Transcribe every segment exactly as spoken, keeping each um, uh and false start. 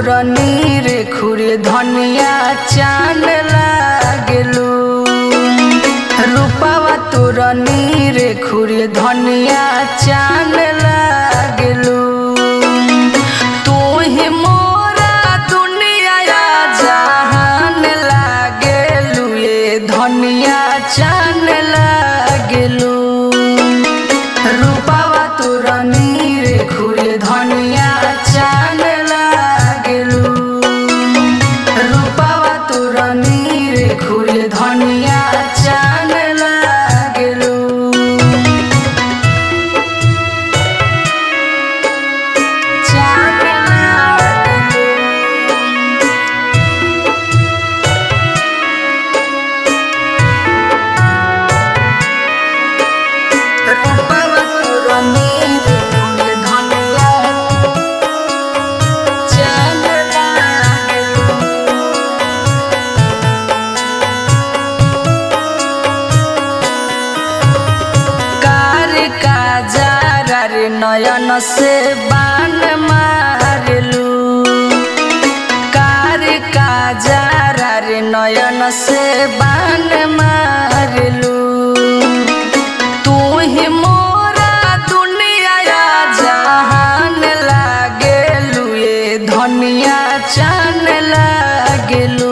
तोरनी रे खुरे धनिया चान लागलू। रूपावा तोरनी रे खुरे धनिया चान लागलू। तू ही मोरा दुनिया जहान लागलू। ये धनिया चान लागलू। रूपावा तोरनी रे खुरे धनिया चान लागलू। रूपावा तोरनी रे खुरे धनिया चान लागलू। चान लागलू। रूपावा तोरनी रे खुरे धनिया चान लागलू। कार का जारा रे नयन से बान मारलू। कार का जारा रे नयन से बान मारलू। तू ही मोरा दुनिया जहान लागलू। ये धनिया चान लागलू।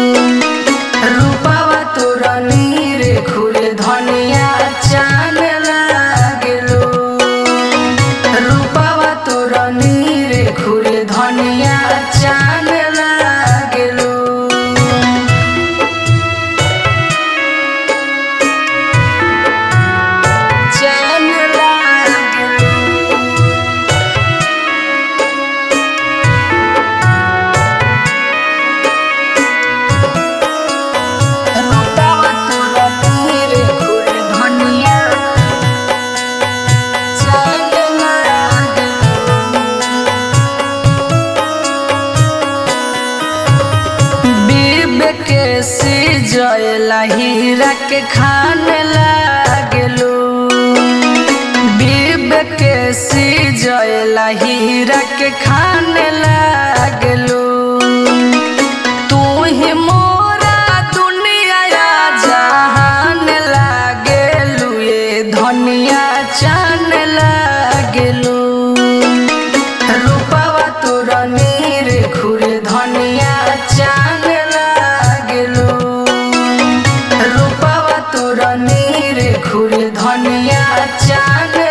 रूपावा तोरनी रे खुरे धनिया चान लागलू। रूपावा तोरनी रे खुरे धनिया चान लागलू। चान लागलू। रूपावा तोरनी रे खुरे धनिया चान लागलू। विवेक के सिजला हीरा के खान लागलू। विवेक के सिजला हीरा के खान लागलू। तू ही मोरा दुनिया जहान लागलू। ये धनिया चान लागलू। रूपावा तोरनी रे खुरे धनिया चान लागलू। रूपावा तोरनी रे खुरे धनिया चान